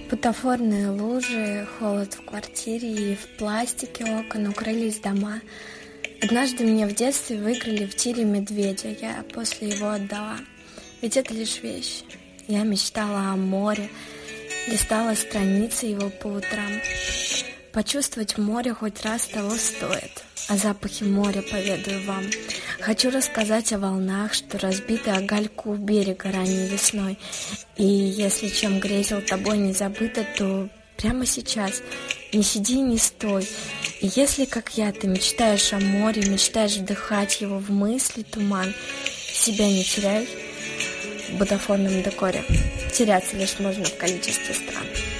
Бутафорные лужи, холод в квартире и в пластике окон укрылись дома. Однажды мне в детстве выиграли в тире медведя, я после его отдала. Ведь это лишь вещь. Я мечтала о море, листала страницы его по утрам. Почувствовать море хоть раз того стоит. О запахе моря поведаю вам. Хочу рассказать о волнах, что разбиты о гальку берега ранней весной. И если чем грезил тобой не забыто, то прямо сейчас не сиди и не стой. И если, как я, ты мечтаешь о море, мечтаешь вдыхать его в мысли, туман, себя не теряй в бутафорном декоре. Теряться лишь можно в количестве стран.